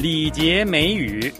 礼节美语。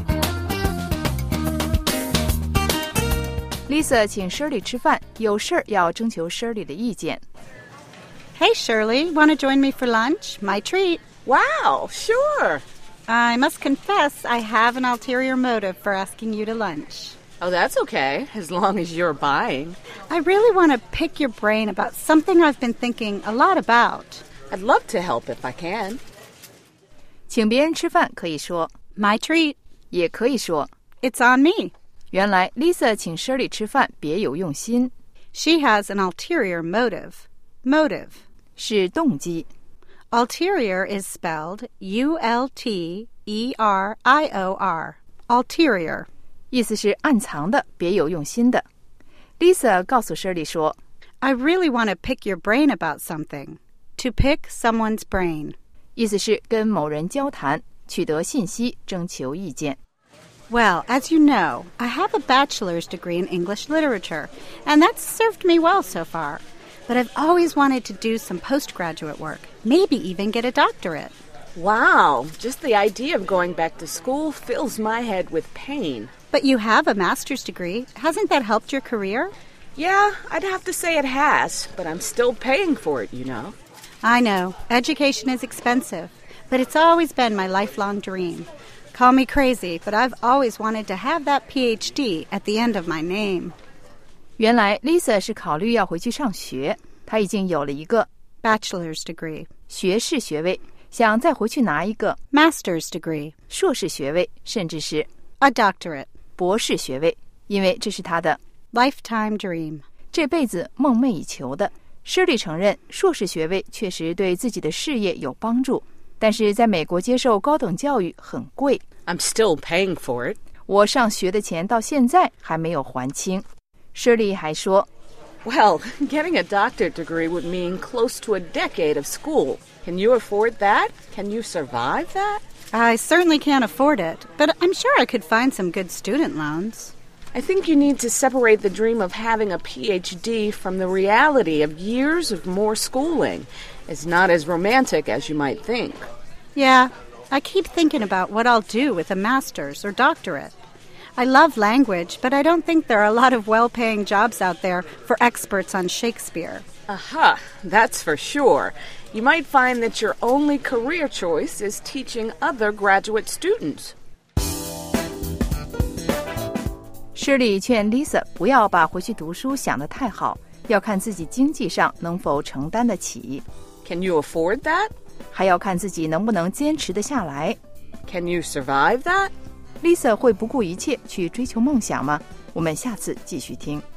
Lisa 请 Shirley 吃饭，有事儿要征求 Shirley 的意见。 Hey, Shirley, want to join me for lunch? My treat. Wow, sure. I must confess I have an ulterior motive for asking you to lunch. Oh, that's okay, as long as you're buying. I really want to pick your brain about something I've been thinking a lot about. I'd love to help if I can. 请别人吃饭可以说 My treat. 也可以说 It's on me. 原来 Lisa 请 Shirley 吃饭别有用心。 She has an ulterior motive. Motive. 是动机。 Ulterior is spelled U-L-T-E-R-I-O-R. Ulterior. 意思是暗藏的，别有用心的。 Lisa 告诉 Shirley 说 I really want to pick your brain about something. To pick someone's brain. 意思是跟某人交谈，取得信息，征求意见。 Well, as you know, I have a bachelor's degree in English literature, and that's served me well so far. But I've always wanted to do some postgraduate work, maybe even get a doctorate. Wow, just the idea of going back to school fills my head with pain. But you have a master's degree. Hasn't that helped your career? Yeah, I'd have to say it has, but I'm still paying for it, you know. I know. Education is expensive, but it's always been my lifelong dream. Call me crazy, but I've always wanted to have that PhD at the end of my name. 原来 Lisa 是考虑要回去上学，她已经有了一个 Bachelor's degree. 学士学位，想再回去拿一个 Master's degree. 硕士学位，甚至是 A doctorate. 博士学位，因为这是她的 Lifetime dream. 这辈子梦寐以求的。Shirley 承认硕士学位确实对自己的事业有帮助，但是在美国接受高等教育很贵。 I'm still paying for it. 我上学的钱到现在还没有还清。Shirley 还说 Well, getting a doctorate degree would mean close to a decade of school. Can you afford that? Can you survive that? I certainly can't afford it, but I'm sure I could find some good student loans. I think you need to separate the dream of having a PhD from the reality of years of more schooling. It's not as romantic as you might think. Yeah, I keep thinking about what I'll do with a master's or doctorate. I love language, but I don't think there are a lot of well-paying jobs out there for experts on Shakespeare. Aha, that's for sure. You might find that your only career choice is teaching other graduate students. Shirley 劝 Lisa 不要把回去读书想得太好，要看自己经济上能否承担得起， Can you afford that? 还要看自己能不能坚持得下来。 Can you survive that? Lisa 会不顾一切去追求梦想吗？我们下次继续听。